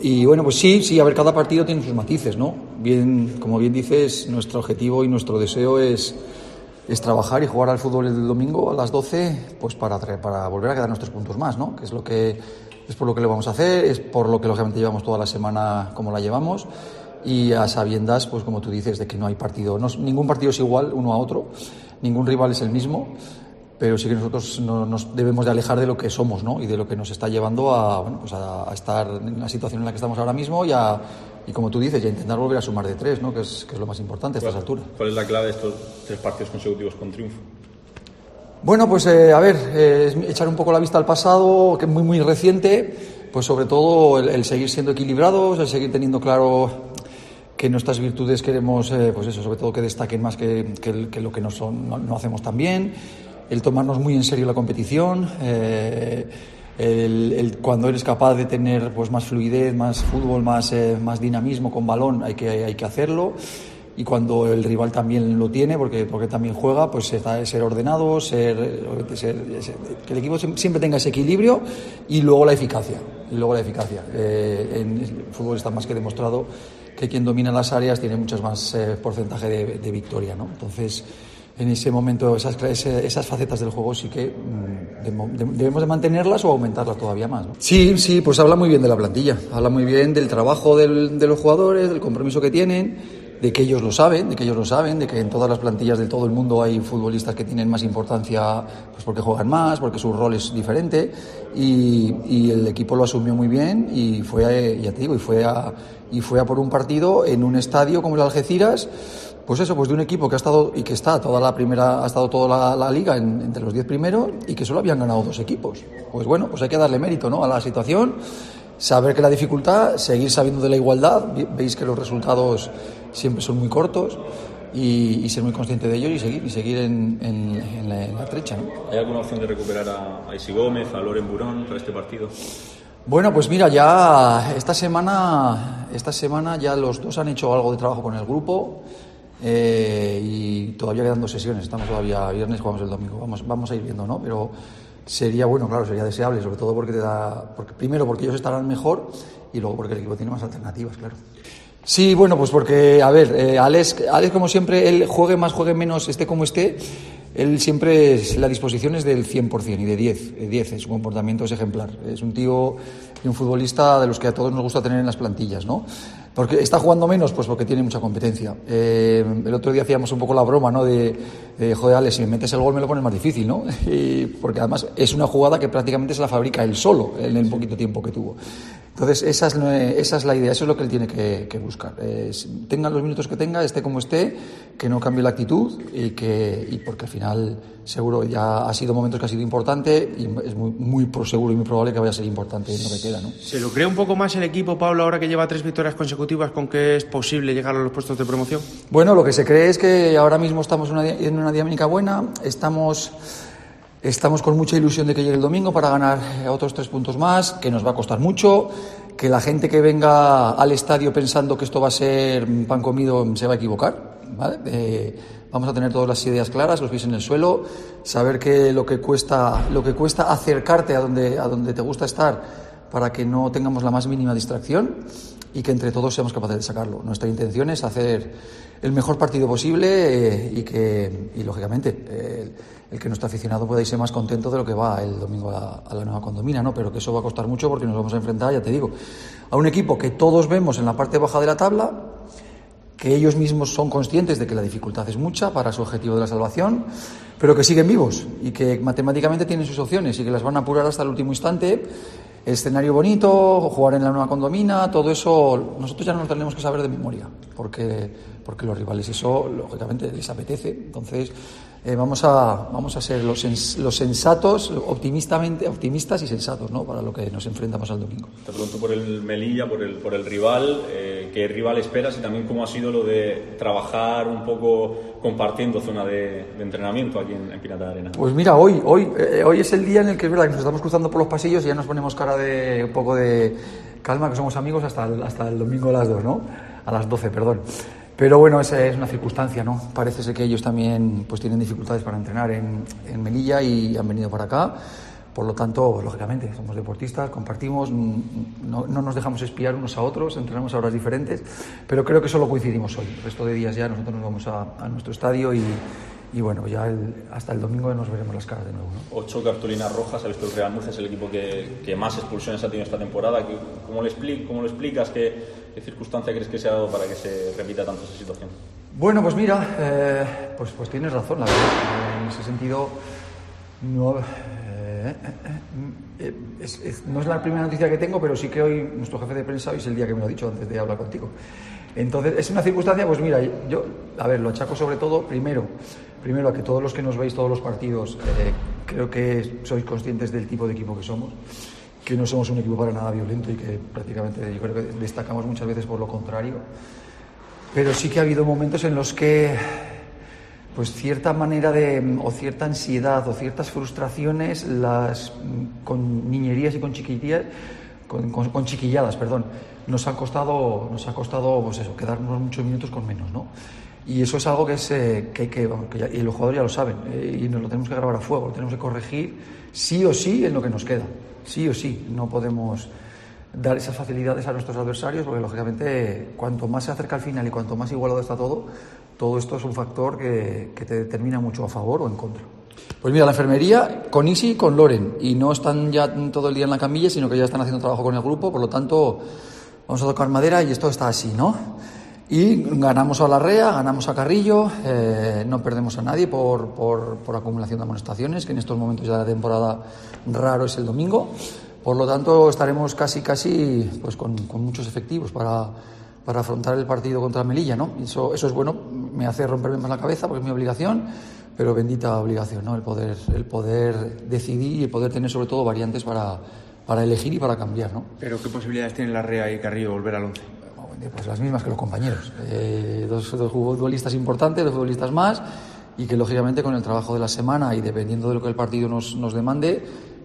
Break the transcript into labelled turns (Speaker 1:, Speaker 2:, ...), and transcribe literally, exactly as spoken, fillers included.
Speaker 1: Y bueno, pues sí, sí, a ver, cada partido tiene sus matices, ¿no? Bien, como bien dices, nuestro objetivo y nuestro deseo es, es trabajar y jugar al fútbol el domingo a las doce, pues para, para volver a quedarnos tres puntos más, ¿no? Que es lo que es por lo que lo vamos a hacer, es por lo que lógicamente llevamos toda la semana como la llevamos, y a sabiendas, pues como tú dices, de que no hay partido, no, ningún partido es igual uno a otro, ningún rival es el mismo. Pero sí que nosotros no, nos debemos de alejar de lo que somos, ¿no? Y de lo que nos está llevando a, bueno, pues a, a estar en la situación en la que estamos ahora mismo y, a, y como tú dices, y a intentar volver a sumar de tres, ¿no? Que es, que es lo más importante a estas alturas.
Speaker 2: ¿Cuál es la clave de estos tres partidos consecutivos con triunfo?
Speaker 1: Bueno, pues eh, a ver, eh, echar un poco la vista al pasado, que es muy, muy reciente, pues sobre todo el, el seguir siendo equilibrados, el seguir teniendo claro que nuestras virtudes queremos, eh, pues eso, sobre todo que destaquen más que, que, que lo que no, son, no, no hacemos tan bien. El tomarnos muy en serio la competición, eh, el, el, cuando eres capaz de tener pues más fluidez, más fútbol, más, eh, más dinamismo con balón, hay que, hay que hacerlo. Y cuando el rival también lo tiene, porque, porque también juega, pues ser ordenado, ser, ser, ser, que el equipo siempre tenga ese equilibrio y luego la eficacia. Y luego la eficacia. Eh, en el fútbol está más que demostrado que quien domina las áreas tiene mucho más eh, porcentaje de, de victoria, ¿no? Entonces, en ese momento, esas, esas facetas del juego sí que de, de, debemos de mantenerlas o aumentarlas todavía más, ¿no? Sí, sí, pues habla muy bien de la plantilla, habla muy bien del trabajo del, de los jugadores, del compromiso que tienen, de que ellos lo saben, de que ellos lo saben, de que en todas las plantillas de todo el mundo hay futbolistas que tienen más importancia, pues porque juegan más, porque su rol es diferente, y, y el equipo lo asumió muy bien y fue, a, ya te digo, y fue a, y fue a por un partido en un estadio como el Algeciras. Pues eso, pues de un equipo que ha estado y que está toda la primera, ha estado toda la, la liga en, entre los diez primeros y que solo habían ganado dos equipos. Pues bueno, pues hay que darle mérito, ¿no?, a la situación, saber que la dificultad, seguir sabiendo de la igualdad, veis que los resultados siempre son muy cortos y, y ser muy consciente de ellos y seguir y seguir en, en, en, la, en la trecha, ¿no?
Speaker 2: ¿Hay alguna opción de recuperar a, a Isi Gómez, a Loren Burón para este partido?
Speaker 1: Bueno, pues mira, ya esta semana, esta semana ya los dos han hecho algo de trabajo con el grupo. Eh, y todavía quedan dos sesiones, estamos todavía viernes, jugamos el domingo, vamos, vamos a ir viendo, ¿no? Pero sería bueno, claro, sería deseable, sobre todo porque te da, porque, primero porque ellos estarán mejor y luego porque el equipo tiene más alternativas, claro. Sí, bueno, pues porque, a ver, eh, Alex, Alex como siempre, él juegue más, juegue menos, esté como esté, él siempre, es, la disposición es del cien por ciento y de diez, de diez, su comportamiento es ejemplar. Es un tío y un futbolista de los que a todos nos gusta tener en las plantillas, ¿no? Porque está jugando menos, pues porque tiene mucha competencia. Eh, el otro día hacíamos un poco la broma, ¿no? De, de joder, Alex, si me metes el gol me lo pones más difícil, ¿no? Y porque además es una jugada que prácticamente se la fabrica él solo en el poquito tiempo que tuvo. Entonces, esa es, esa es la idea, eso es lo que él tiene que, que buscar. Eh, tenga los minutos que tenga, esté como esté, que no cambie la actitud y que y porque al final seguro ya ha sido momentos que ha sido importante y es muy, muy seguro y muy probable que vaya a ser importante en lo que queda, ¿no?
Speaker 3: ¿Se lo cree un poco más el equipo, Pablo, ahora que lleva tres victorias consecutivas, con que es posible llegar a los puestos de promoción?
Speaker 1: Bueno, lo que se cree es que ahora mismo estamos en una, en una dinámica buena, estamos... Estamos con mucha ilusión de que llegue el domingo para ganar otros tres puntos más, que nos va a costar mucho, que la gente que venga al estadio pensando que esto va a ser pan comido se va a equivocar, ¿vale? Eh, vamos a tener todas las ideas claras, los pies en el suelo, saber que lo que cuesta, lo que cuesta acercarte a donde, a donde te gusta estar para que no tengamos la más mínima distracción y que entre todos seamos capaces de sacarlo. Nuestra intención es hacer el mejor partido posible eh, y que, y lógicamente, eh, el que nuestro aficionado pueda irse más contento de lo que va el domingo a, a la Nueva Condomina, ¿no? Pero que eso va a costar mucho porque nos vamos a enfrentar, ya te digo, a un equipo que todos vemos en la parte baja de la tabla, que ellos mismos son conscientes de que la dificultad es mucha para su objetivo de la salvación, pero que siguen vivos y que matemáticamente tienen sus opciones y que las van a apurar hasta el último instante. Escenario bonito, jugar en la Nueva Condomina, todo eso nosotros ya no lo tenemos que saber de memoria, porque, porque los rivales eso lógicamente les apetece. Entonces eh, vamos a vamos a ser los, sens, los sensatos, optimistamente optimistas y sensatos, ¿no?, para lo que nos enfrentamos al domingo.
Speaker 2: Te pregunto por el Melilla, por el por el rival, eh, ¿qué rival esperas y también cómo ha sido lo de trabajar un poco compartiendo zona de, de entrenamiento aquí en, en Pirata de Arena?
Speaker 1: Pues mira, hoy hoy eh, hoy es el día en el que es verdad que nos estamos cruzando por los pasillos y ya nos ponemos cara de un poco de calma, que somos amigos hasta el, hasta el domingo a las dos, ¿no? A las doce, perdón. Pero bueno, esa es una circunstancia, ¿no? Parece ser que ellos también pues tienen dificultades para entrenar en, en Melilla y han venido para acá Por lo tanto, lógicamente, somos deportistas, compartimos, no, no nos dejamos espiar unos a otros, entrenamos a horas diferentes, pero creo que solo coincidimos hoy. El resto de días ya nosotros nos vamos a, a nuestro estadio y, y bueno, ya el, hasta el domingo nos veremos las caras de nuevo, ¿no?
Speaker 2: Ocho cartulinas rojas, ha visto el Real Murcia, es el equipo que, que más expulsiones ha tenido esta temporada. ¿Cómo le, expli- cómo le explicas? ¿Qué, ¿Qué circunstancia crees que se ha dado para que se repita tanto esa situación?
Speaker 1: Bueno, pues mira, eh, pues, pues tienes razón, la verdad. En ese sentido, no, eh, eh, es, es, no es la primera noticia que tengo, pero sí que hoy nuestro jefe de prensa, hoy es el día que me lo ha dicho antes de hablar contigo. Entonces, es una circunstancia, pues mira, yo, a ver, lo achaco sobre todo, primero, primero a que todos los que nos veis todos los partidos, eh, creo que sois conscientes del tipo de equipo que somos, que no somos un equipo para nada violento y que prácticamente yo creo que destacamos muchas veces por lo contrario. Pero sí que ha habido momentos en los que pues cierta manera de, o cierta ansiedad o ciertas frustraciones, las con niñerías y con chiquillas, con, con, con chiquilladas, perdón, nos han costado, nos ha costado pues eso, quedarnos muchos minutos con menos, ¿no? Y eso es algo que es eh, que, que, bueno, que ya, y los jugadores ya lo saben, eh, y nos lo tenemos que grabar a fuego, lo tenemos que corregir sí o sí en lo que nos queda, sí o sí, no podemos dar esas facilidades a nuestros adversarios, porque lógicamente cuanto más se acerca al final y cuanto más igualado está todo, todo esto es un factor que, que te determina mucho a favor o en contra. Pues mira, la enfermería con Isi y con Loren, y no están ya todo el día en la camilla, sino que ya están haciendo trabajo con el grupo, por lo tanto vamos a tocar madera y esto está así, ¿no? Y ganamos a Larrea, ganamos a Carrillo, eh, no perdemos a nadie por, por, por acumulación de amonestaciones, que en estos momentos ya de la temporada raro es el domingo. Por lo tanto, estaremos casi, casi pues con, con muchos efectivos para, para afrontar el partido contra Melilla, ¿no? Eso, eso es bueno, me hace romperme más la cabeza porque es mi obligación, pero bendita obligación, ¿no? El poder, el poder decidir y el poder tener sobre todo variantes para, para elegir y para cambiar, ¿no?
Speaker 3: ¿Pero qué posibilidades tienen Larrea y Carrillo de volver al once?
Speaker 1: Pues las mismas que los compañeros. Eh, dos, dos futbolistas importantes, dos futbolistas más, y que lógicamente con el trabajo de la semana y dependiendo de lo que el partido nos, nos demande,